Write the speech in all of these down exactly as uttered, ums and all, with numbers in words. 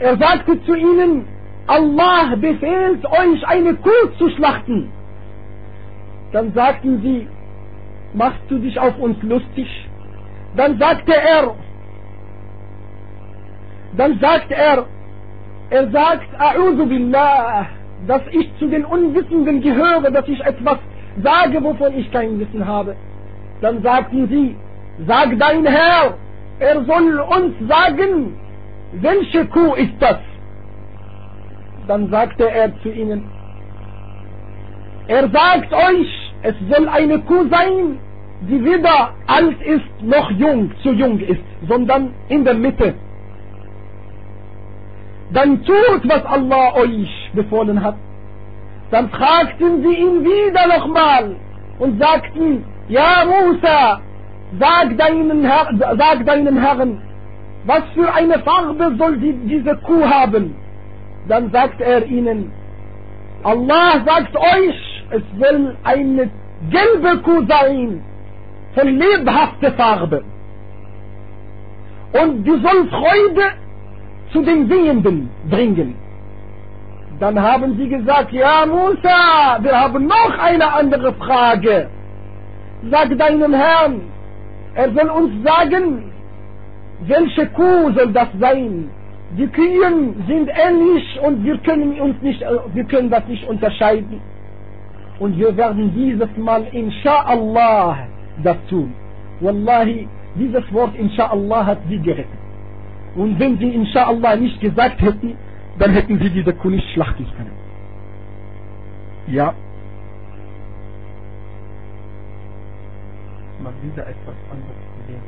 Er sagte zu ihnen, Allah befehlt euch, eine Kuh zu schlachten. Dann sagten sie, machst du dich auf uns lustig? Dann sagte er, dann sagt er, er sagt, A'udhu billah, dass ich zu den Unwissenden gehöre, dass ich etwas sage, wovon ich kein Wissen habe. Dann sagten sie, sag dein Herr, er soll uns sagen, welche Kuh ist das? Dann sagte er zu ihnen, er sagt euch, es soll eine Kuh sein, die weder alt ist noch jung, zu jung ist, sondern in der Mitte. Dann tut, was Allah euch befohlen hat. Dann fragten sie ihn wieder nochmal und sagten, ja Musa, sag deinem, Herr, sag deinem Herrn, was für eine Farbe soll die, diese Kuh haben? Dann sagt er ihnen, Allah sagt euch, es soll eine gelbe Kuh sein, von lebhafter Farbe. Und die soll Freude zu den Sehenden bringen. Dann haben sie gesagt, ja Musa, wir haben noch eine andere Frage. Sag deinem Herrn, er soll uns sagen, welche Kuh soll das sein? Die Kühen sind ähnlich und wir können uns nicht, wir können das nicht unterscheiden. Und wir werden dieses Mal Insha'Allah das tun. Wallahi, dieses Wort Insha'Allah hat sie gerettet. Und wenn sie Insha'Allah nicht gesagt hätten, dann hätten sie diese Kuh nicht schlachten können. Ja. Mal wieder etwas anderes gesehen.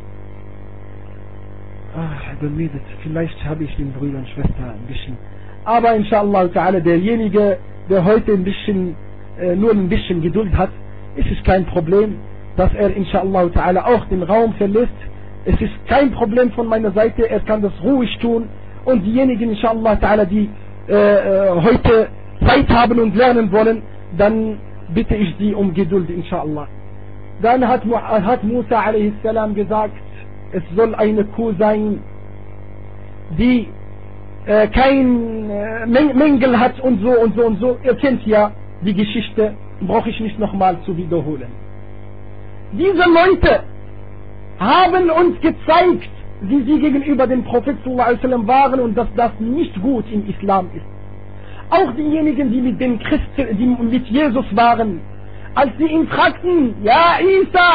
Ach, bemädet. Vielleicht habe ich den Brüder und Schwestern ein bisschen. Aber Insha'Allah ta'ala, derjenige, der heute ein bisschen, äh, nur ein bisschen Geduld hat, ist es kein Problem, dass er Insha'Allah ta'ala auch den Raum verlässt. Es ist kein Problem von meiner Seite, er kann das ruhig tun. Und diejenigen, Insha'Allah ta'ala, die äh, heute Zeit haben und lernen wollen, dann bitte ich sie um Geduld, Insha'Allah. Dann hat, hat Musa alaihi salam gesagt, es soll eine Kuh sein, die äh, kein äh, Mängel hat und so und so und so. Ihr kennt ja die Geschichte, brauche ich nicht nochmal zu wiederholen. Diese Leute haben uns gezeigt, wie sie gegenüber dem Prophet sallallahu alaihi wasallam waren und dass das nicht gut im Islam ist. Auch diejenigen, die mit den Christen, die mit Jesus waren, als sie ihn fragten, ja Isa,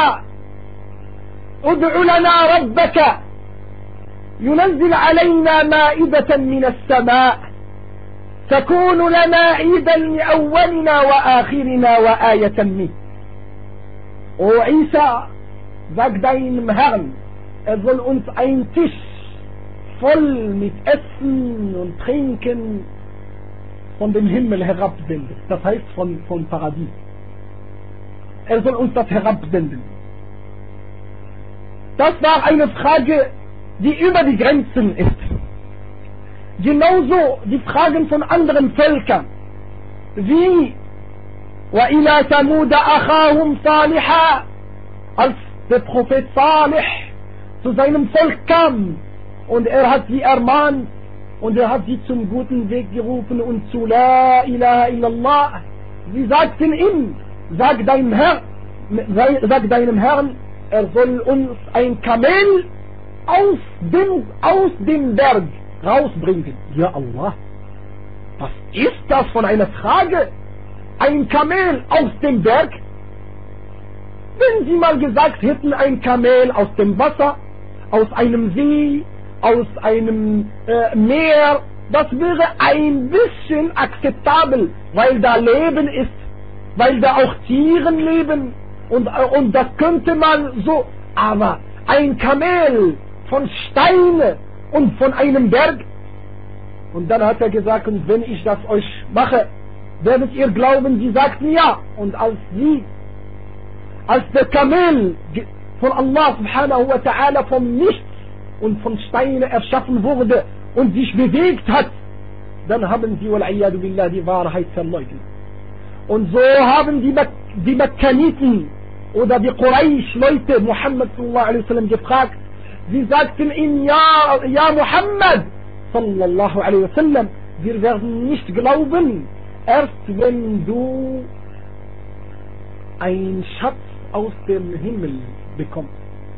ud'u lana rabbaka, yunzil alayna ma'idatan min as-sama' takunu lana 'idan li awwalina wa akhirina wa ayatan min. O Isa, sag deinem Herrn, er soll uns einen Tisch voll mit Essen und Trinken von dem Himmel herabsenden. Das heißt von, von Paradies. Er soll uns das herabsenden. Das war eine Frage, die über die Grenzen ist. Genauso die Fragen von anderen Völkern. Wie وَإِلَى ثَمُودَ أَخَاهُمْ صَالِحًا, als der Prophet Salih zu seinem Volk kam und er hat sie ermahnt und er hat sie zum guten Weg gerufen und zu La ilaha illallah. Sie sagten ihm, sag deinem Herr, sag deinem Herrn, er soll uns ein Kamel aus dem, aus dem Berg rausbringen. Ja Allah, was ist das von einer Frage? Ein Kamel aus dem Berg? Wenn sie mal gesagt hätten, ein Kamel aus dem Wasser, aus einem See, aus einem äh, Meer, das wäre ein bisschen akzeptabel, weil da Leben ist, weil da auch Tieren leben und, äh, und das könnte man so, aber ein Kamel von Steine und von einem Berg? Und dann hat er gesagt, und wenn ich das euch mache, werdet ihr glauben? Sie sagten ja. Und als sie, als der Kamel von Allah subhanahu wa ta'ala vom Nichts und von Steinen erschaffen wurde und sich bewegt hat, dann haben sie wal-iyadu billah die Wahrheit verleugnet. Und so haben die, Mek die Mekkaniten oder die Quraysh-Leute Muhammad sallallahu alaihi wasallam gefragt. Sie sagten ihm, ja, ja Muhammad, sallallahu alaihi wasallam, wir werden nicht glauben, erst wenn du einen Schatz aus dem Himmel bekommst.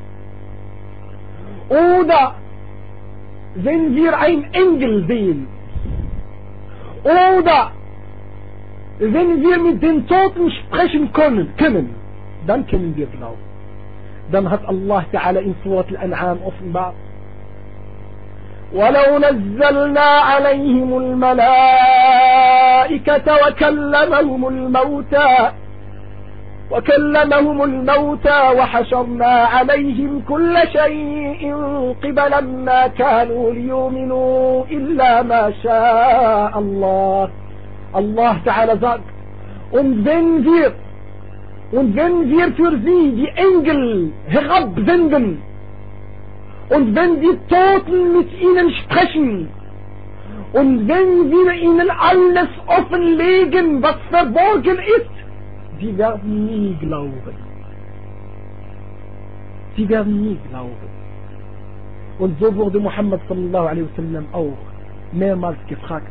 Oder wenn wir einen Engel sehen. Oder wenn wir mit den Toten sprechen können, können, dann können wir glauben. Dann hat Allah Ta'ala in Surat Al-An'am offenbart: وَلَوْ نَزَّلْنَا عَلَيْهِمُ الْمَلَائِكَةَ وَكَلَّمَهُمُ الْمَوْتَى وكلمهم الموتى وحشرنا عليهم كل شيء قبلا ما كانوا ليؤمنوا إلا ما شاء الله. Allah Ta'ala sagt, und wenn wir und wenn wir für sie die Engel herabsenden und wenn die Toten mit ihnen sprechen und wenn wir ihnen alles offenlegen, was verborgen ist, sie werden nie glauben. Sie werden nie glauben. Und so wurde Muhammad sallallahu alaihi wasallam auch mehrmals gefragt.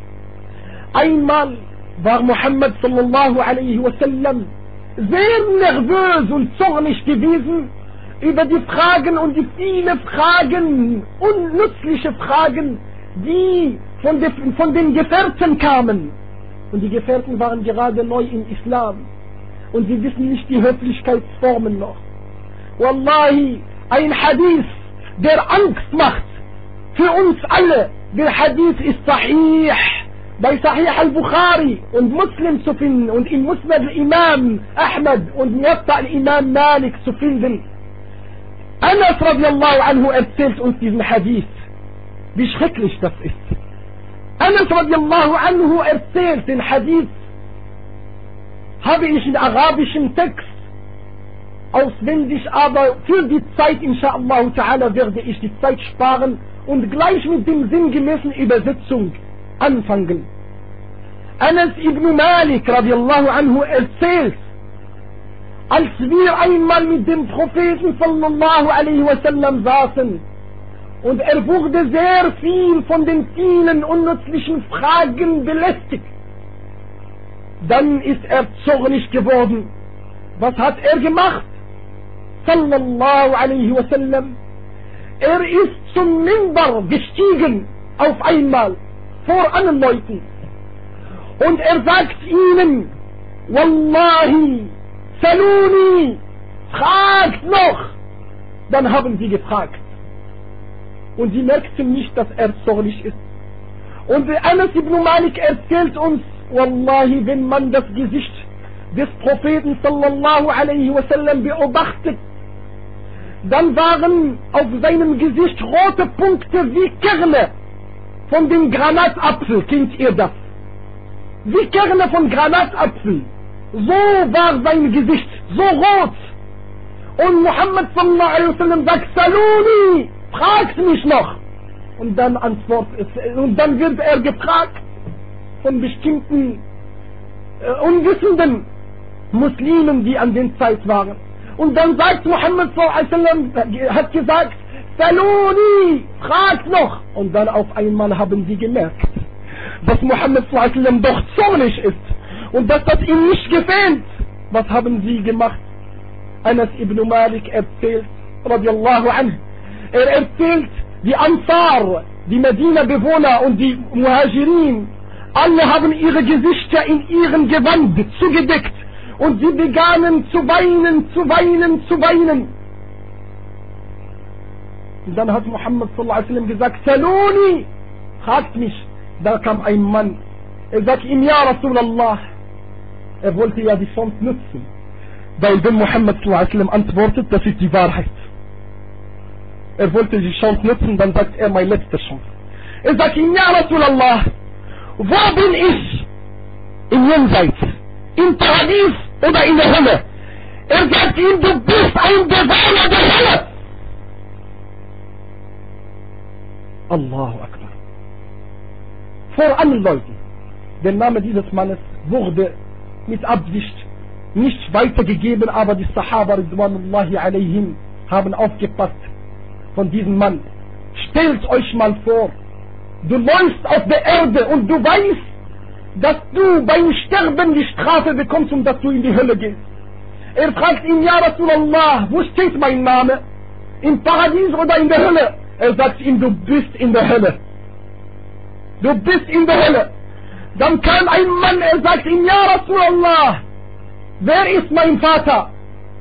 Einmal war Muhammad sallallahu alaihi wasallam sehr nervös und zornig gewesen über die Fragen und die vielen Fragen, unnützliche Fragen, die von, de, von den Gefährten kamen. Und die Gefährten waren gerade neu im Islam. Und sie wissen nicht die Höflichkeitsformen noch. Wallahi, ein Hadith, der Angst macht für uns alle. Der Hadith ist Sahih, bei Sahih al-Bukhari und Muslim zu finden und in Musnad al-Imam Ahmad und Muwatta al-Imam Malik zu finden. Anas radiallahu anhu erzählt uns diesen Hadith, wie schrecklich das ist. Anas radiallahu anhu erzählt den Hadith, habe ich in arabischem Text auswendig, aber für die Zeit, inshallah ta'ala, werde ich die Zeit sparen und gleich mit dem sinngemäßen Übersetzung anfangen. Anas ibn Malik radiallahu anhu erzählt, als wir einmal mit dem Propheten sallallahu alaihi wasallam saßen und er wurde sehr viel von den vielen unnützlichen Fragen belästigt, dann ist er zornig geworden. Was hat er gemacht? Sallallahu alaihi wasallam. Er ist zum Minbar gestiegen auf einmal vor allen Leuten und er sagt ihnen: Wallahi, saluni, fragt noch. Dann haben sie gefragt und sie merkten nicht, dass er zornig ist. Und Anas ibn Malik erzählt uns: Wallahi, wenn man das Gesicht des Propheten sallallahu alaihi wasallam beobachtet, dann waren auf seinem Gesicht rote Punkte wie Kerne von dem Granatapfel. Kennt ihr das? Wie Kerne von Granatapfel. So war sein Gesicht, so rot. Und Muhammad sallallahu alaihi wasallam sagt: Saluni, fragt mich noch. Und dann antwortet, und dann wird er gefragt von bestimmten äh, unwissenden Muslimen, die an den Zeit waren. Und dann sagt Muhammad sallallahu alaihi wasallam, hat gesagt: Saluni, fragt noch. Und dann auf einmal haben sie gemerkt, dass Muhammad sallallahu alaihi wasallam doch zornig ist und dass das ihm nicht gefällt. Was haben sie gemacht? Anas ibn Malik erzählt, radiallahu anhu, er erzählt, die Ansar, die Medina-Bewohner und die Muhajirin, alle haben ihre Gesichter in ihrem Gewand zugedeckt und sie begannen zu weinen, zu weinen, zu weinen. Und dann hat Muhammad sallallahu alaihi wasallam gesagt: Saluni, fragt mich. Da kam ein Mann, er sagt ihm: Ja Rasulallah. Er wollte ja die Chance nutzen, weil wenn Muhammad sallallahu alaihi wasallam antwortet, das ist die Wahrheit. Er wollte die Chance nutzen, dann sagt er: meine letzte Chance. Er sagt ihm: Ja Rasulallah, wo bin ich? Im Jenseits, im Paradies oder in der Hölle? Er sagt ihm: du bist ein Bewohner der Hölle. Allahu Akbar. Vor allen Leuten. Der Name dieses Mannes wurde mit Absicht nicht weitergegeben, aber die Sahaba ridwanullahi alaihim haben aufgepasst von diesem Mann. Stellt euch mal vor, du läufst auf der Erde und du weißt, dass du beim Sterben die Strafe bekommst und dass du in die Hölle gehst. Er fragt ihn, ja Rasulallah, wo steht mein Name? Im Paradies oder in der Hölle? Er sagt ihm, du bist in der Hölle. Du bist in der Hölle. Dann kam ein Mann, er sagt ihm, ja Rasulallah, wer ist mein Vater?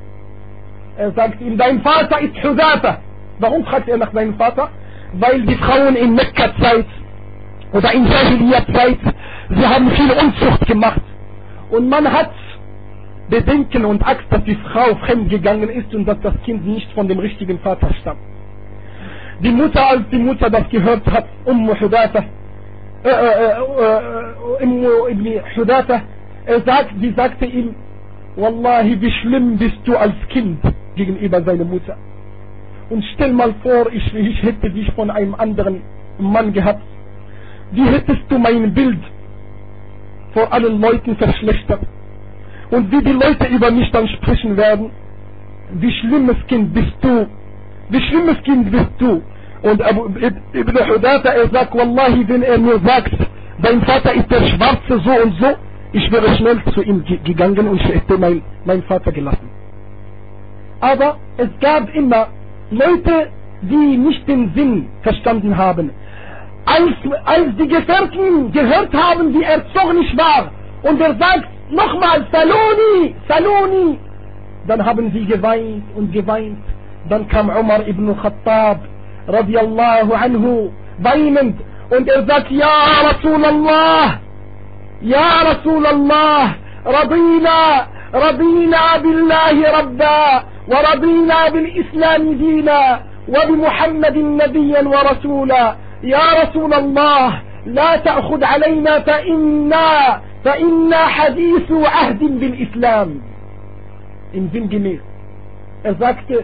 Er sagt ihm, dein Vater ist Hudata. Warum fragt er nach seinem Vater? Weil die Frauen in Mekka-Zeit oder in Jahiliya-Zeit, sie haben viel Unzucht gemacht. Und man hat Bedenken und Angst, dass die Frau fremd gegangen ist und dass das Kind nicht von dem richtigen Vater stammt. Die Mutter, als die Mutter das gehört hat, Ummu Hudata, äh, äh, äh, Ummu Ibn Hudata, er sagt, sie sagte ihm, Wallahi, wie schlimm bist du als Kind gegenüber seiner Mutter. Und stell mal vor, ich, ich hätte dich von einem anderen Mann gehabt. Wie hättest du mein Bild vor allen Leuten verschlechtert? Und wie die Leute über mich dann sprechen werden? Wie schlimmes Kind bist du? Wie schlimmes Kind bist du? Und Abu Ibn Hudata, er sagt, Wallahi, wenn er mir sagt, dein Vater ist der Schwarze so und so, ich wäre schnell zu ihm gegangen und ich hätte mein, mein Vater gelassen. Aber es gab immer Leute, die nicht den Sinn verstanden haben. Als, als die Gefährten gehört haben, wie er zornig war, und er sagt nochmal, Saloni, Saloni, dann haben sie geweint und geweint. Dann kam Umar ibn Khattab, radiallahu anhu, weinend, und er sagt, ja Rasulallah, ja Rasulallah, Radina, Radina billahi Rabba, ورضينا بالإسلام دينا وبمحمد نبيا ورسولا يا رسول الله لا تأخذ علينا فإنا فإنا حديث عهد بالإسلام. Im Sinn gemäß. Er sagte,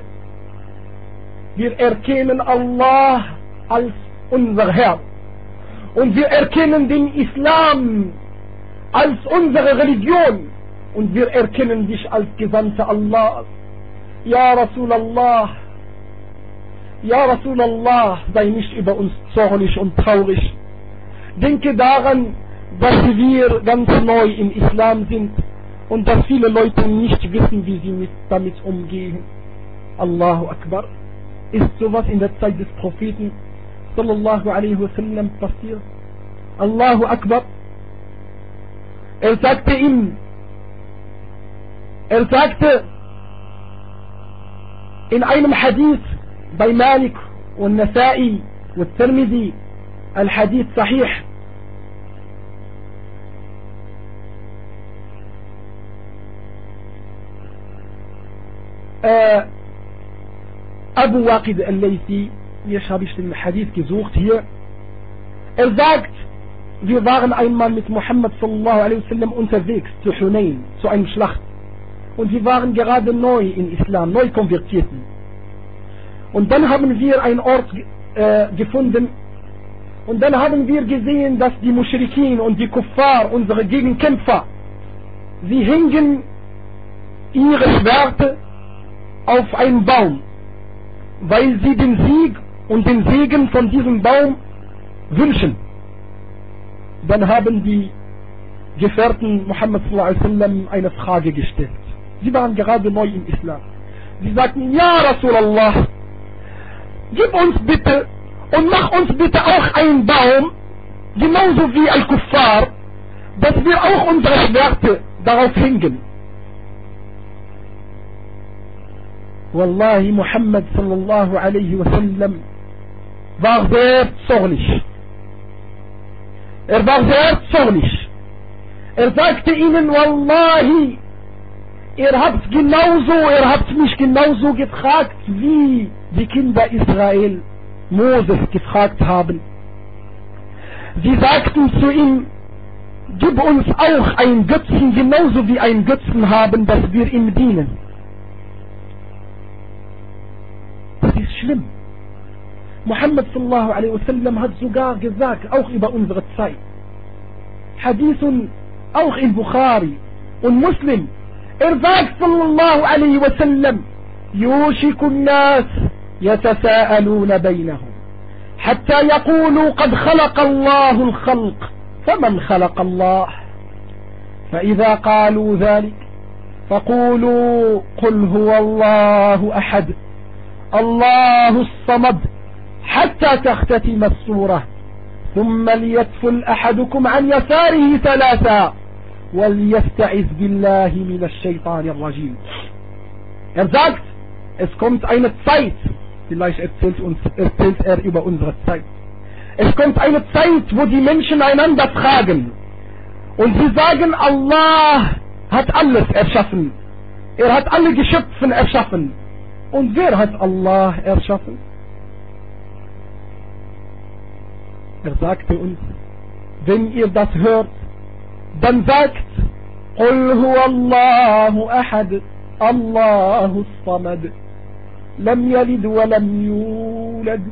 wir erkennen Allah als unser Herr und wir erkennen den Islam als unsere Religion und wir erkennen dich als Gesandter Allah. Ja Rasulallah, ja Rasulallah, sei nicht über uns zornig und traurig. Denke daran, dass wir ganz neu im Islam sind und dass viele Leute nicht wissen, wie sie mit, damit umgehen. Allahu Akbar. Ist sowas in der Zeit des Propheten sallallahu alaihi wasallam passiert? Allahu Akbar. Er sagte ihm, er sagte, in einem Hadith bei Malik und Nasa'i und Tirmidhi, Al-Hadith Sahih, äh, Abu Waqid al-Laythi, jetzt habe ich den Hadith gesucht hier, er sagt, wir waren einmal mit Muhammad sallallahu alaihi wasallam unterwegs zu Hunayn, zu einem Schlacht. Und sie waren gerade neu in Islam, neu konvertierten. Und dann haben wir einen Ort äh, gefunden und dann haben wir gesehen, dass die Muschrikin und die Kuffar, unsere Gegenkämpfer, sie hängen ihre Schwerter auf einen Baum, weil sie den Sieg und den Segen von diesem Baum wünschen. Dann haben die Gefährten Muhammad sallallahu alaihi wasallam eine Frage gestellt. Sie waren gerade neu im Islam. Sie sagten, ja Rasulallah, gib uns bitte und mach uns bitte auch einen Baum, genauso wie Al-Kuffar, dass wir auch unsere Schwerte darauf hängen. Wallahi, Muhammad sallallahu alaihi wasallam war sehr zornig. Er war sehr zornig. Er sagte ihnen, Wallahi, ihr habt genauso, ihr habt mich genauso gefragt, wie die Kinder Israel Moses gefragt haben. Sie sagten zu ihm, gib uns auch einen Götzen, genauso wie einen Götzen haben, dass wir ihm dienen. Das ist schlimm. Muhammad sallallahu alaihi wasallam hat sogar gesagt, auch über unsere Zeit, Hadithun auch in Bukhari und Muslim, er sagt sallallahu alaihi wasallam, يوشك الناس يتساءلون بينهم حتى يقولوا قد خلق الله الخلق فمن خلق الله؟ فإذا قالوا ذلك فقولوا قل هو الله أحد الله الصمد حتى تختتم السورة، ثم ليتفل أحدكم عن يساره ثلاثا وليستعذ بالله من الشيطان الرجيم. Er sagt, es kommt eine Zeit, vielleicht erzählt, uns, erzählt er über unsere Zeit, es kommt eine Zeit, wo die Menschen einander fragen und sie sagen, Allah hat alles erschaffen, er hat alle Geschöpfe erschaffen. Und wer hat Allah erschaffen? Er sagte uns, wenn ihr das hört, dann sagt, قل هو الله أحد الله الصمد لم يلد ولم يولد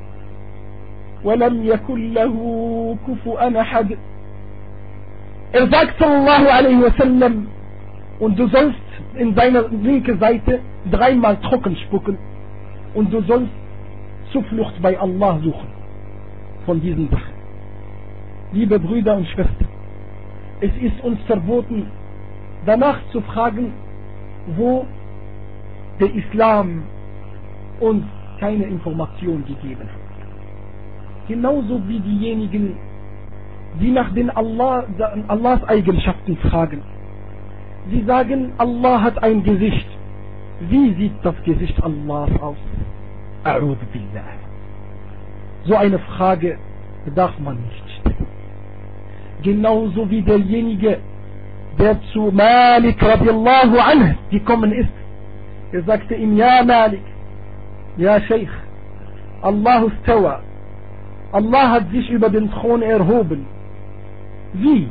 ولم يكن له كفوا أحد. Er sagt sallallahu alaihi wasallam, und du sollst in deiner linken Seite dreimal trocken spucken und du sollst Zuflucht bei Allah suchen von diesen Sachen. Liebe Brüder und Schwestern, es ist uns verboten, danach zu fragen, wo der Islam uns keine Information gegeben hat. Genauso wie diejenigen, die nach den Allah, Allahs Eigenschaften fragen. Sie sagen, Allah hat ein Gesicht. Wie sieht das Gesicht Allahs aus? A'udhu billah. So eine Frage darf man nicht stellen. Genauso wie derjenige, der zu Malik radiallahu anhu gekommen ist. Er sagte ihm, ja Malik, ja Sheikh, Allah istawa. Allah hat sich über den Thron erhoben. Wie?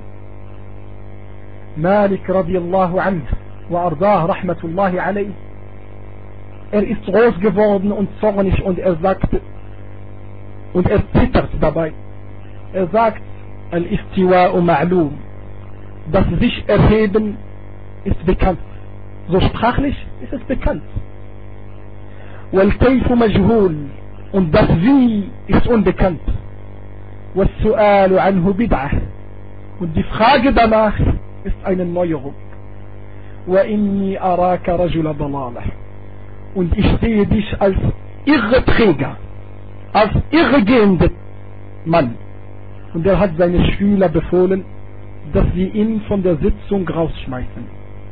Malik radiallahu anhu wa ardah rahmatullahi alayh. Er ist groß geworden und zornig und er sagte, und er zittert dabei. Er sagt, Al-Istiwa'u ma'lum. Das sich erheben ist bekannt. So sprachlich ist es bekannt. Wal-Kayfu majhul. Und das Wie ist unbekannt. Wal-Su'alu anhu bid'ah. Und die Frage danach ist eine Neuerung. Wa inni araka rajula dalalah. Und ich sehe dich als Irreträger, als irregehender Mann. Und er hat seine Schüler befohlen, dass sie ihn von der Sitzung rausschmeißen.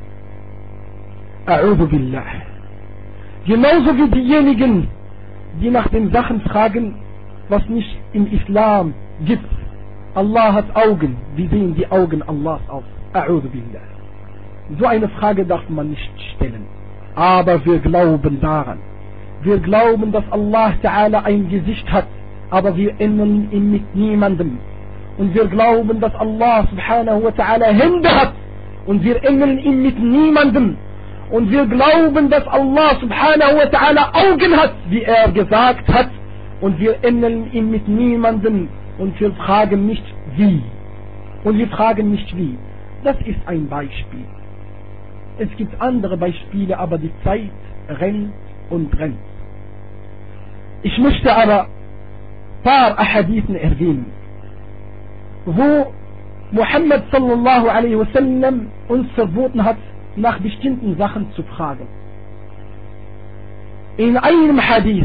A'udhu billah. Genauso wie diejenigen, die nach den Sachen fragen, was nicht im Islam gibt. Allah hat Augen. Wie sehen die Augen Allahs aus? A'udhu billah. So eine Frage darf man nicht stellen. Aber wir glauben daran. Wir glauben, dass Allah Ta'ala ein Gesicht hat, aber wir ähneln ihn mit niemandem. Und wir glauben, dass Allah Subhanahu wa Ta'ala Hände hat und wir ähneln ihn mit niemandem. Und wir glauben, dass Allah Subhanahu wa Ta'ala Augen hat, wie er gesagt hat, und wir ähneln ihn mit niemandem. Und wir fragen nicht wie. Und wir fragen nicht wie. Das ist ein Beispiel. Es gibt andere Beispiele, aber die Zeit rennt und rennt. Ich möchte aber ein paar Ahadithen erwähnen, wo Muhammad sallallahu alaihi wasallam uns verboten hat, nach bestimmten Sachen zu fragen. In einem Hadith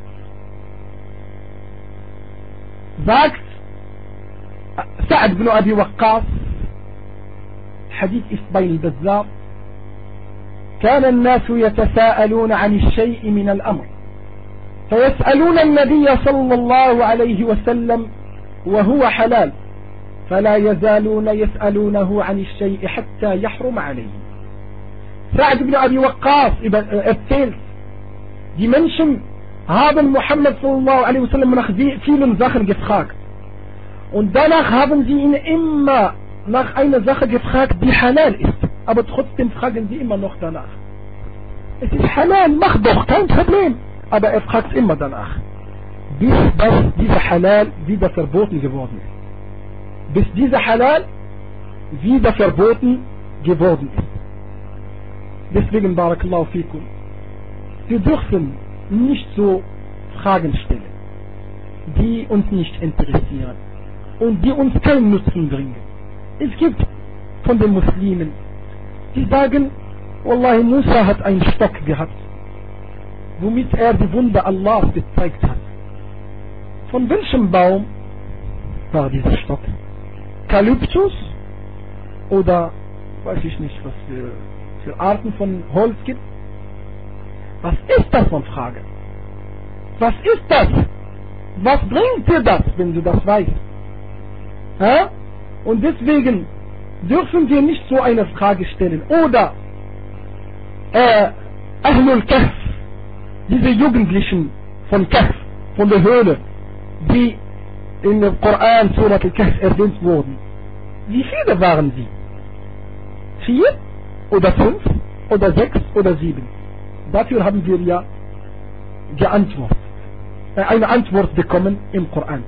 sagt Sa'ad ibn Abi Waqqas, Hadith ist bei Al-Bazzar, كان الناس يتساءلون عن الشيء من الأمر فيسألون النبي صلى الله عليه وسلم وهو حلال فلا يزالون يسألونه عن الشيء حتى يحرم عليه. Sa'ad ibn Abi Waqqas erzählt, die Menschen haben Muhammad sallallahu alaihi wasallam nach vielen Sachen gefragt und danach haben sie ihn immer nach einer Sache gefragt, die halal ist. Aber trotzdem fragen sie immer noch danach. Es ist halal, mach doch, kein Problem. Aber er fragt immer danach. Bis das, dieser halal wieder verboten geworden ist. Bis dieser halal wieder verboten geworden ist. Deswegen, Barakallahu fikum, wir dürfen nicht so Fragen stellen. die uns nicht interessieren und die uns keinen Nutzen bringen. Es gibt von den Muslimen, die sagen, Wallahi, Musa hat einen Stock gehabt, womit er die Wunder Allahs gezeigt hat. Von welchem Baum war dieser Stock? Kalyptus oder weiß ich nicht, was für, für Arten von Holz gibt? Was ist das, von Frage? Was ist das? Was bringt dir das, wenn du das weißt? Ja? Und deswegen dürfen wir nicht so eine Frage stellen. Oder äh, Ahlul Kahf, diese Jugendlichen von Kahf, von der Höhle, die in dem Koran Surat al-Kahf erwähnt wurden. Wie viele waren sie? Vier oder fünf oder sechs oder sieben? Dafür haben wir ja geantwortet, äh, eine Antwort bekommen im Koran.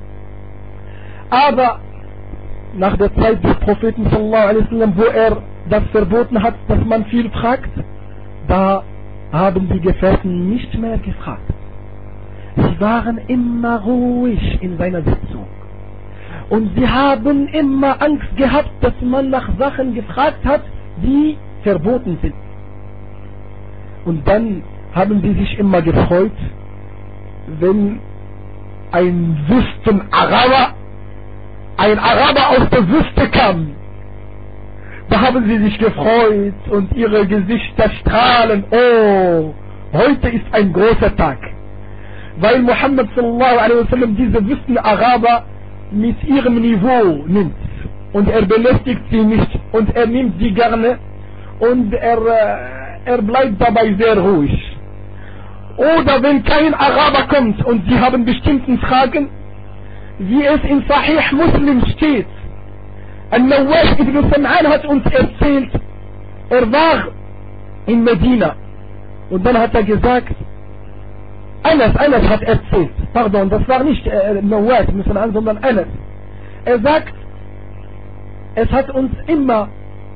Aber nach der Zeit des Propheten sallallahu alaihi wasallam, wo er das verboten hat, dass man viel fragt, da haben die Gefährten nicht mehr gefragt. Sie waren immer ruhig in seiner Sitzung. Und sie haben immer Angst gehabt, dass man nach Sachen gefragt hat, die verboten sind. Und dann haben sie sich immer gefreut, wenn ein Wüstenaraber, ein Araber aus der Wüste kam. Da haben sie sich gefreut und ihre Gesichter strahlen. Oh, heute ist ein großer Tag. Weil Muhammad sallallahu alaihi wasallam diese Wüstenaraber mit ihrem Niveau nimmt. Und er belästigt sie nicht. Und er nimmt sie gerne. Und er, er bleibt dabei sehr ruhig. Oder wenn kein Araber kommt und sie haben bestimmte Fragen, wie es in Sahih Muslim steht. Al-Nawash ibn Sam'an hat uns erzählt, er war in Medina. Und dann hat er gesagt, Anas, Anas hat erzählt, pardon, das war nicht äh, Nawash ibn Sam'an, sondern Anas. Er sagt, es hat uns immer,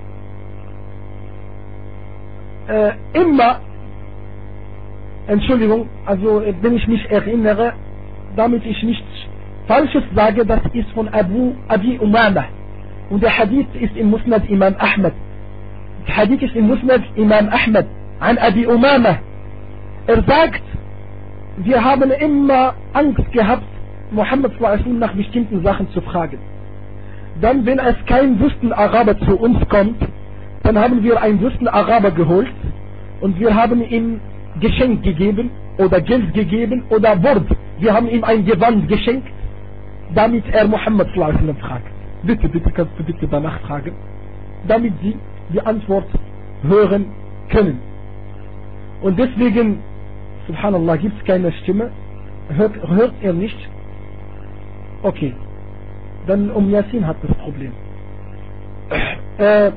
äh, immer, Entschuldigung, also wenn ich mich erinnere, damit ich nichts Falsches sage, das ist von Abu Abi Umamah. Und der Hadith ist im Musnad Imam Ahmad. Der Hadith ist im Musnad Imam Ahmad an Abi Umamah. Er sagt, wir haben immer Angst gehabt, Muhammad sallallahu alaihi wasallam nach bestimmten Sachen zu fragen. Dann, wenn es kein Wüstenaraber zu uns kommt, dann haben wir einen Wüstenaraber geholt und wir haben ihm Geschenk gegeben oder Geld gegeben oder Wort. Wir haben ihm ein Gewand geschenkt, damit er Muhammad sallallahu alaihi wasallam fragt. Bitte, bitte, kannst du bitte danach fragen, damit sie die Antwort hören können. Und deswegen, subhanallah, gibt es keine Stimme. Hört, hört ihr nicht? Okay. Dann um Yasin hat das Problem. Äh,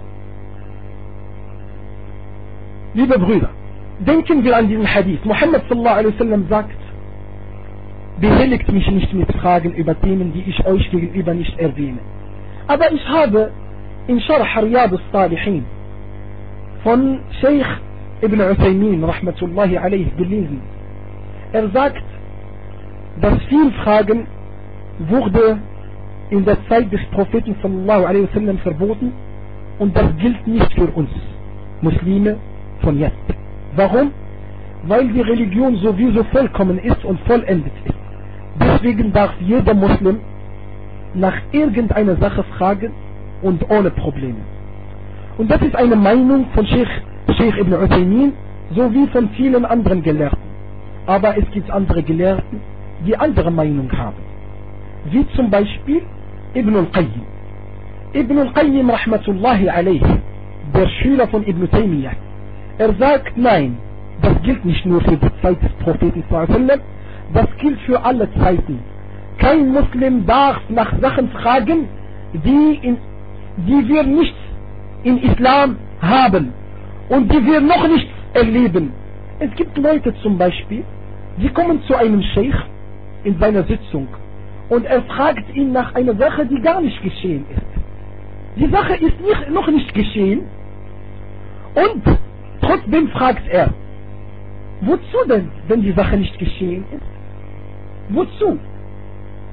liebe Brüder, denken wir an diesen Hadith. Muhammad sallallahu alaihi wasallam sagt, behelligt mich nicht mit Fragen über Themen, die ich euch gegenüber nicht erwähne. Aber ich habe in Sharh Riyad al-Salihin von Sheikh Ibn Uthaymin rahmatullahi alayhi gelesen. Er sagt, dass viel Fragen wurde in der Zeit des Propheten sallallahu alaihi wasallam verboten und das gilt nicht für uns Muslime von jetzt. Warum? Weil die Religion sowieso vollkommen ist und vollendet ist. Deswegen darf jeder Muslim nach irgendeiner Sache fragen und ohne Probleme. Und das ist eine Meinung von Sheikh, Sheikh Ibn Uthaymin sowie von vielen anderen Gelehrten. Aber es gibt andere Gelehrten, die andere Meinung haben. Wie zum Beispiel Ibn al-Qayyim. Ibn al-Qayyim rahmatullahi alayhi, der Schüler von Ibn Taymiyyah. Er sagt, nein, das gilt nicht nur für die Zeit des Propheten sallallahu alaihi wasallam, das gilt für alle Zeiten. Kein Muslim darf nach Sachen fragen, die, in, die wir nicht in Islam haben und die wir noch nicht erleben. Es gibt Leute zum Beispiel, die kommen zu einem Sheikh in seiner Sitzung und er fragt ihn nach einer Sache, die gar nicht geschehen ist. Die Sache ist nicht, noch nicht geschehen und trotzdem fragt er, wozu denn, wenn die Sache nicht geschehen ist? Wozu?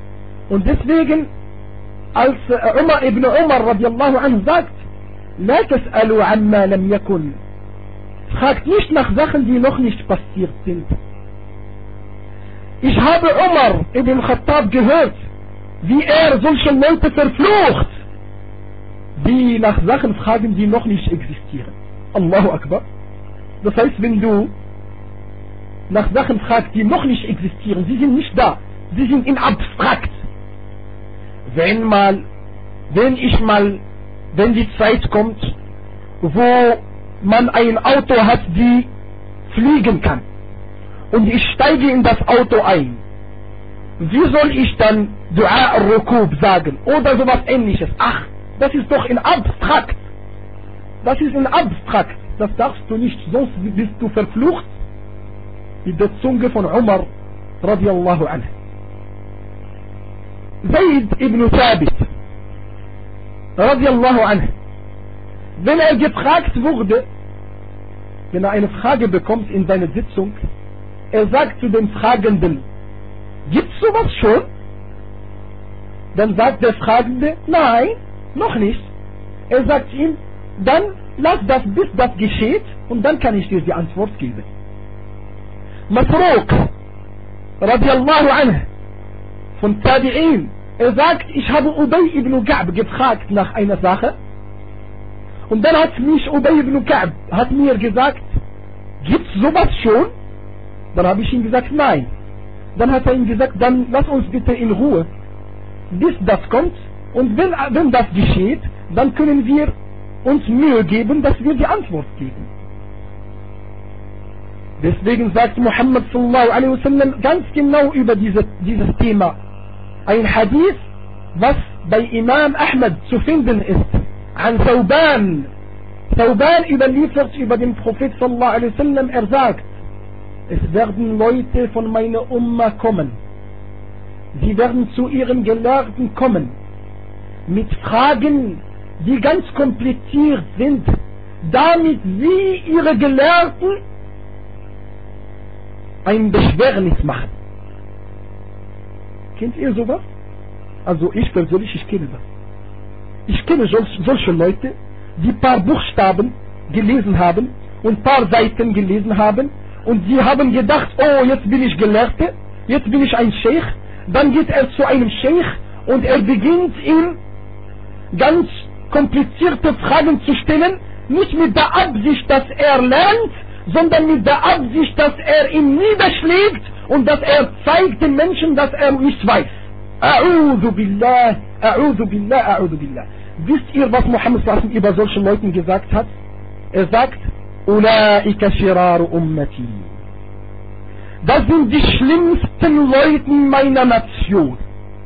Und deswegen, als Umar ibn Umar radiallahu anhu sagt, La tas'alu amma lam yakun, fragt nicht nach Sachen, die noch nicht passiert sind. Ich habe Umar ibn Khattab gehört, wie er solche Leute verflucht, die nach Sachen fragen, die noch nicht existieren. Allahu Akbar. Das heißt, wenn du nach Sachen fragst, die noch nicht existieren, sie sind nicht da, sie sind in abstrakt. Wenn mal, wenn ich mal, wenn die Zeit kommt, wo man ein Auto hat, die fliegen kann, und ich steige in das Auto ein, wie soll ich dann Dua al-Rukub sagen oder sowas ähnliches? Ach, das ist doch in abstrakt. Das ist in abstrakt. Das darfst du nicht, sonst bist du verflucht mit der Zunge von Umar radiallahu anhu. Zayd ibn Thabit radiallahu anhu, wenn er gefragt wurde, wenn er eine Frage bekommt in seiner Sitzung, er sagt zu den Fragenden, gibt's sowas schon? Dann sagt der Fragende, nein, noch nicht. Er sagt ihm, dann lass das, bis das geschieht, und dann kann ich dir die Antwort geben. Masruq radiallahu anhu von Tabi'in, er sagt, ich habe Ubay ibn Ka'b gefragt nach einer Sache, und dann hat mich Ubay ibn Ka'b hat mir gesagt, gibt's sowas schon? Dann habe ich ihm gesagt, nein. Dann hat er ihm gesagt, dann lass uns bitte in Ruhe, bis das kommt, und wenn, wenn das geschieht, dann können wir uns Mühe geben, dass wir die Antwort geben. Deswegen sagt Muhammad sallallahu alaihi wasallam ganz genau über diese, dieses Thema ein Hadith, was bei Imam Ahmad zu finden ist, an Thawban. Thawban überliefert über den Prophet sallallahu alaihi wasallam, er sagt, es werden Leute von meiner Umma kommen, sie werden zu ihren Gelehrten kommen, mit Fragen, die ganz kompliziert sind, damit sie ihre Gelehrten ein Beschwernis machen. Kennt ihr sowas? Also ich persönlich, ich kenne das. Ich kenne solche Leute, die paar Buchstaben gelesen haben und paar Seiten gelesen haben, und sie haben gedacht, oh, jetzt bin ich Gelehrte, jetzt bin ich ein Sheikh. Dann geht er zu einem Sheikh und er beginnt ihm ganz komplizierte Fragen zu stellen, nicht mit der Absicht, dass er lernt, sondern mit der Absicht, dass er ihn niederschlägt und dass er zeigt den Menschen, dass er nicht weiß. A'udhu billah, a'udhu billah, a'udhu billah. Wisst ihr, was Muhammad sallallahu alaihi wasallam über solche Leute gesagt hat? Er sagt, Ulaika shiraru ummati. Das sind die schlimmsten Leute meiner Nation.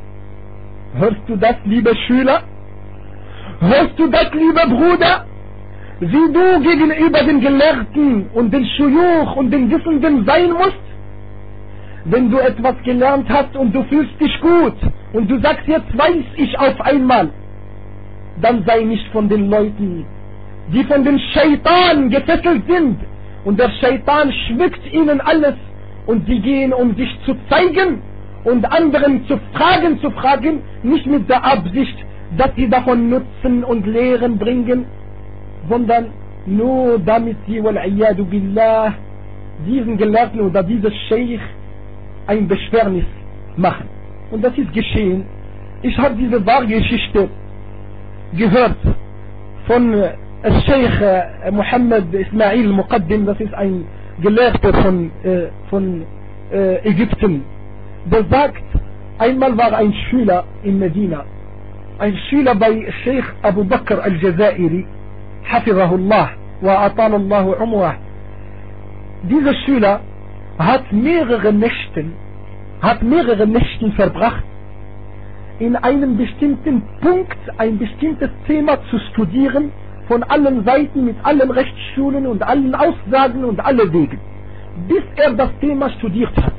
Hörst du das, liebe Schüler? Hörst du das, lieber Bruder? Wie du gegenüber den Gelehrten und den Schuyuch und den Wissenden sein musst? Wenn du etwas gelernt hast und du fühlst dich gut und du sagst, jetzt weiß ich auf einmal, dann sei nicht von den Leuten, die von dem Scheitan gefesselt sind, und der Scheitan schmückt ihnen alles, und die gehen, um sich zu zeigen und anderen zu fragen, zu fragen, nicht mit der Absicht, dass sie davon Nutzen und Lehren bringen, sondern nur damit sie, wal-iyadu billah, diesen Gelehrten oder dieses Scheich ein Beschwernis machen. Und das ist geschehen. Ich habe diese wahre Geschichte gehört von Scheich Muhammad Ismail Muqaddim, das ist ein Gelehrter von, äh, von äh, Ägypten. Der sagt, einmal war ein Schüler in Medina, ein Schüler bei Sheikh Abu Bakr al-Jazairi, hafizahullah wa atalallahu umrah. Dieser Schüler hat mehrere Nächte, hat mehrere Nächte verbracht, in einem bestimmten Punkt ein bestimmtes Thema zu studieren, von allen Seiten, mit allen Rechtsschulen und allen Aussagen und alle Wegen, bis er das Thema studiert hat.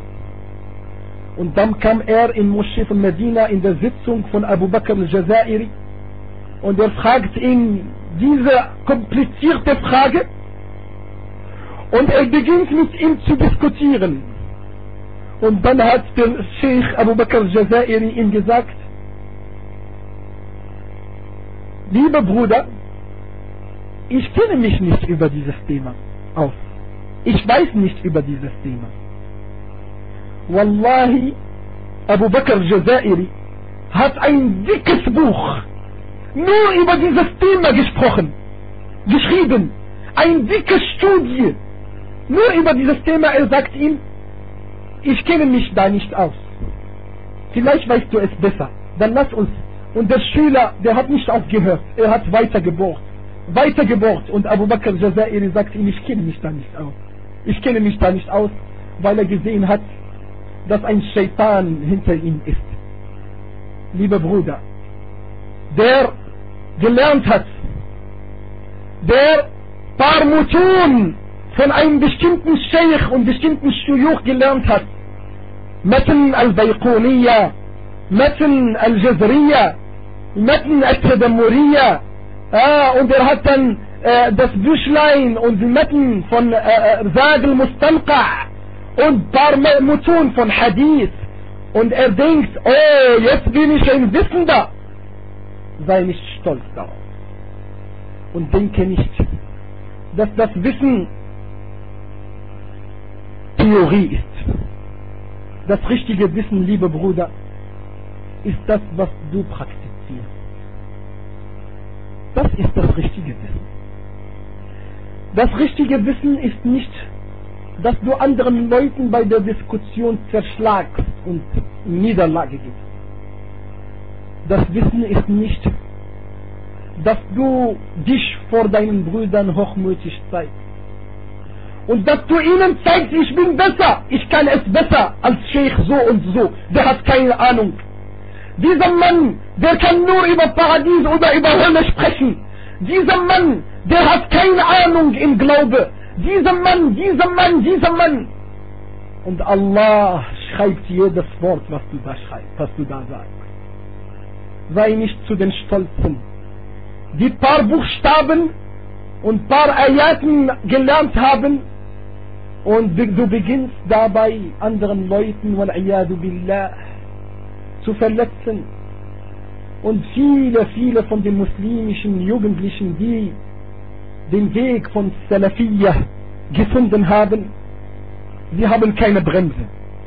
Und dann kam er in Moschee von Medina in der Sitzung von Abu Bakr al-Jazairi, und er fragt ihn diese komplizierte Frage, und er beginnt mit ihm zu diskutieren. Und dann hat der Sheikh Abu Bakr Jazairi ihm gesagt, lieber Bruder, ich kenne mich nicht über dieses Thema aus. Ich weiß nicht über dieses Thema. Wallahi, Abu Bakr Jazairi hat ein dickes Buch nur über dieses Thema gesprochen, geschrieben. Ein dickes Studie nur über dieses Thema. Er sagt ihm, ich kenne mich da nicht aus. Vielleicht weißt du es besser. Dann lass uns. Und der Schüler, der hat nicht aufgehört. Er hat weitergebohrt. Weitergebohrt. Und Abu Bakr Jazairi sagt ihm, ich kenne mich da nicht aus. Ich kenne mich da nicht aus, weil er gesehen hat, dass ein Shaitan hinter ihm ist. Lieber Bruder, der gelernt hat, der paar Mutun von einem bestimmten Sheikh und bestimmten Shuyukh gelernt hat, Matn al-Bayquniya, Matn al-Jazriya, Matn al-Tadammuriya, ah, und er hat dann äh, das Büchlein und die Matn von äh, Zad al-Mustanqa und paar Mutun von Hadith, und er denkt, oh, jetzt bin ich ein Wissender. Sei nicht stolz darauf und denke nicht, dass das Wissen Theorie ist. Das richtige Wissen, lieber Bruder, ist das, was du praktizierst. Das ist das richtige Wissen. Das richtige Wissen ist nicht, dass du anderen Leuten bei der Diskussion zerschlagst und Niederlage gibst. Das Wissen ist nicht, dass du dich vor deinen Brüdern hochmütig zeigst. Und dass du ihnen zeigst, ich bin besser, ich kann es besser als Sheikh so und so, der hat keine Ahnung. Dieser Mann, der kann nur über Paradies oder über Hölle sprechen. Dieser Mann, der hat keine Ahnung im Glaube. Dieser Mann, dieser Mann, dieser Mann. Und Allah schreibt jedes Wort, was du da schreibst, was du da sagst. Sei nicht zu den Stolzen, die paar Buchstaben und paar Ayaten gelernt haben, und du beginnst dabei anderen Leuten, wal-iyadu billah, zu verletzen. Und viele, viele von den muslimischen Jugendlichen, die den Weg von Salafiyya gefunden haben, sie haben keine Bremse.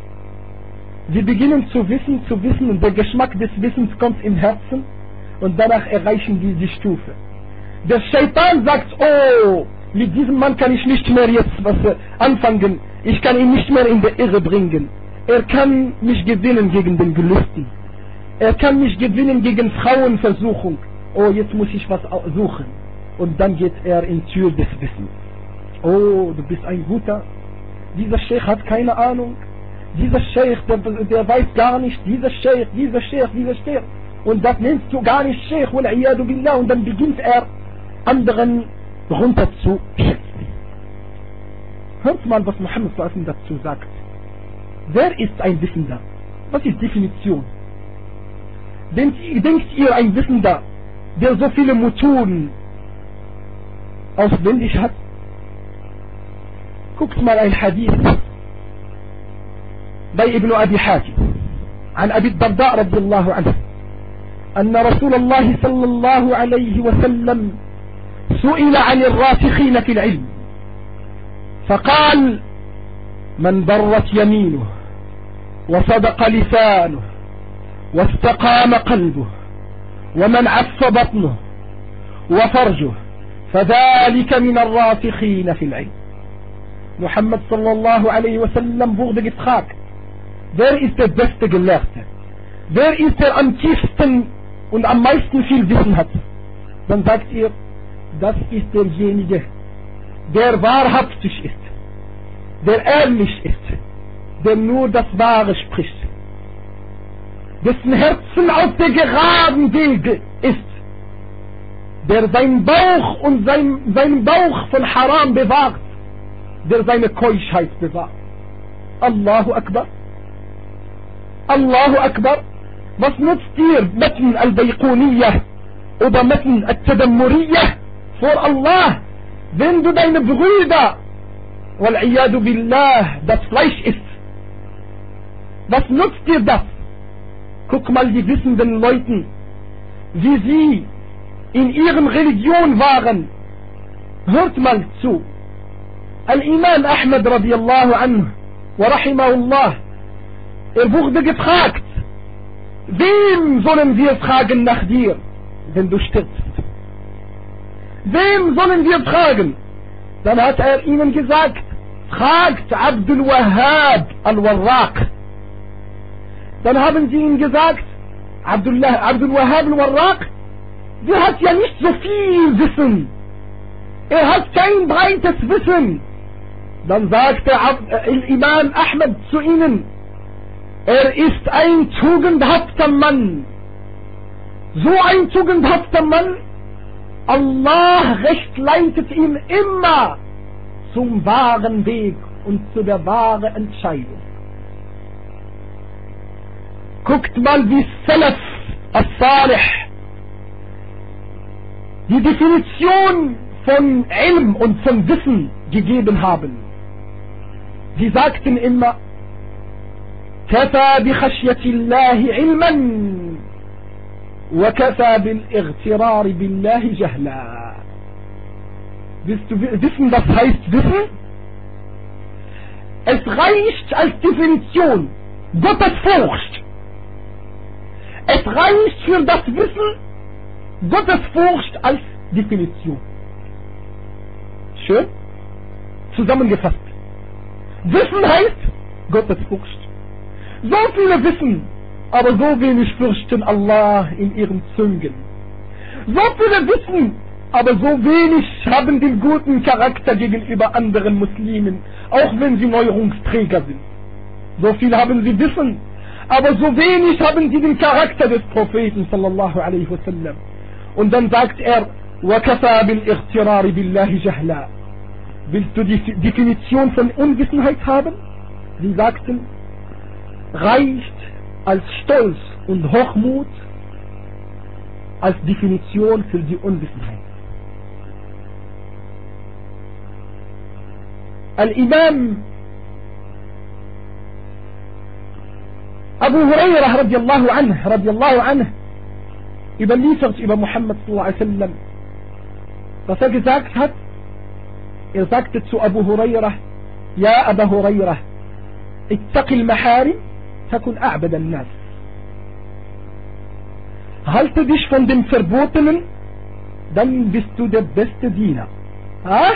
Sie beginnen zu wissen, zu wissen, und der Geschmack des Wissens kommt im Herzen, und danach erreichen sie die Stufe. Der Shaitan sagt, oh, mit diesem Mann kann ich nicht mehr jetzt was anfangen, ich kann ihn nicht mehr in der Irre bringen. Er kann mich gewinnen gegen den Gelüsten. Er kann mich gewinnen gegen Frauenversuchung. Oh, jetzt muss ich was suchen. Und dann geht er in Tür des Wissens. Oh, du bist ein Guter. Dieser Sheikh hat keine Ahnung. Dieser Sheikh, der, der weiß gar nicht. Dieser Sheikh, dieser Sheikh, dieser Sheikh. Und das nennst du gar nicht Sheikh, wal-iyadu billah. Und dann beginnt er, anderen runter zu schätzen. Hört mal, was Muhammad dazu sagt. Wer ist ein Wissender? Was ist Definition? Denkt, denkt ihr, ein Wissender, der so viele Mutun auswendig hat? Guckt mal ein Hadith bei Ibn Abi Hatim عن أبي الدرداء رضي الله عنه أن رسول الله صلى الله عليه وسلم سئل عن الراسخين في العلم فقال من برت يمينه وصدق لسانه واستقام قلبه ومن عف بطنه وفرجه فذلك من الراسخين في العلم. Muhammad sallallahu alaihi wasallam wurde gefragt, wer ist der beste Gelehrte? Wer ist der am tiefsten und am meisten viel Wissen hat? Dann sagt ihr, das ist derjenige, der wahrhaftig ist, der ehrlich ist, der nur das Wahre spricht, dessen Herzen auf der geraden Wege ist, der sein Bauch und sein, seinen Bauch von Haram bewahrt, der seine Keuschheit bewahrt. Allahu Akbar. Allahu Akbar. Was nutzt dir Matn al-Bayquniya oder Matn al-Tadammuriya vor Allah, wenn du deine Brüder, wal-iyadu billah, das Fleisch isst? Was nutzt dir das? Guck mal die wissenden Leuten, wie sie in ihren Religion waren. Hört mal zu. Al-Imam Ahmad radiallahu anhu wa rahimahullah, er wurde gefragt, wem sollen wir fragen nach dir, wenn du stirbst? Wem sollen wir fragen? Dann hat er ihnen gesagt, fragt Abdul Wahhab al-Warraq. Dann haben sie ihm gesagt, Abdullah, Abdul Wahhab al-Warraq, der hat ja nicht so viel Wissen. Er hat kein breites Wissen. Dann sagte Imam Ahmad zu ihnen, er ist ein tugendhafter Mann. So ein tugendhafter Mann, Allah recht leitet ihn immer zum wahren Weg und zu der wahren Entscheidung. Guckt mal, wie Salaf as-Salih die Definition von Ilm und von Wissen gegeben haben. Sie sagten immer, كفى بخشية الله علما وكفى بالاغترار بالله جهلا. Willst du wissen, was heißt Wissen? Es reicht als Definition Gottesfurcht. Es reicht für das Wissen Gottesfurcht als Definition. Schön? Zusammengefasst. Wissen heißt Gottesfurcht. So viele wissen, aber so wenig fürchten Allah in ihren Zungen. So viele wissen, aber so wenig haben den guten Charakter gegenüber anderen Muslimen, auch wenn sie Neuerungsträger sind. So viel haben sie Wissen, aber so wenig haben sie den Charakter des Propheten sallallahu alaihi wasallam. Und dann sagt er, وَكَفَى بِالْإِغْتِرَارِ بِاللَّهِ جَهْلًا. Willst du die Definition von Unwissenheit haben? Sie sagten, reicht als Stolz und Hochmut als Definition für die Unwissenheit. Al-Imam Abu Hurairah radiallahu anh, radiallahu anh überliefert über Muhammad sallallahu alaihi wasallam, was er gesagt hat. Er sagte zu Abu Hurairah, Ja Abu Hurairah, ittaqi al-maharim takun a'bada an-nas. Halte dich von dem Verbotenen, dann bist du der beste Diener. Ah?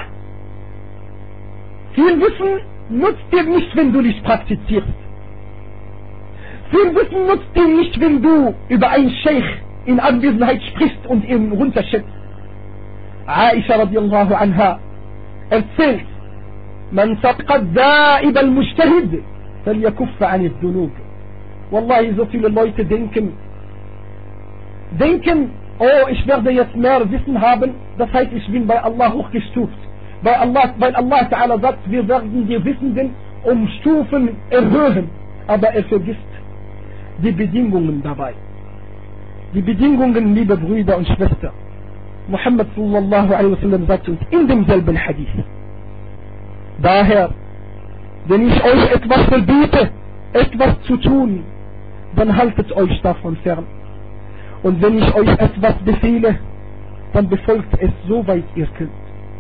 Viel Wissen nutzt dir nicht, wenn du nicht praktizierst. Viel Wissen nutzt dir nicht, wenn du über einen Scheich in Anwesenheit sprichst und ihn runterschätzt. Aisha radiallahu anha erzählt, man sabqat da'ib al-mujtahid falyakuffa an al-dhunub. Wallahi, so viele Leute denken, denken, oh, ich werde jetzt mehr Wissen haben, das heißt, ich bin bei Allah hochgestuft. Bei Allah, weil Allah Ta'ala sagt, wir werden die Wissenden um Stufen erhöhen. Aber er vergisst die Bedingungen dabei. Die Bedingungen, liebe Brüder und Schwestern. Muhammad sallallahu alaihi wasallam sagt uns in demselben Hadith, daher, wenn ich euch etwas verbiete, etwas zu tun, dann haltet euch davon fern. Und wenn ich euch etwas befehle, dann befolgt es so weit ihr könnt.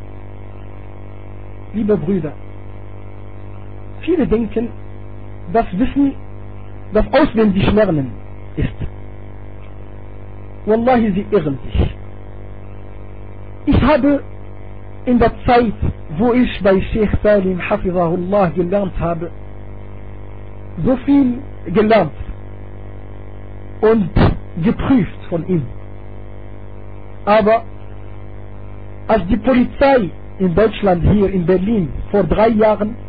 Liebe Brüder, viele denken, dass Wissen, das auswendig lernen ist. Wallahi, sie irren sich. Ich habe in der Zeit, wo ich bei Sheikh Salim Hafizahullah gelernt habe, so viel gelernt und geprüft von ihm. Aber als die Polizei in Deutschland, hier in Berlin, vor drei Jahren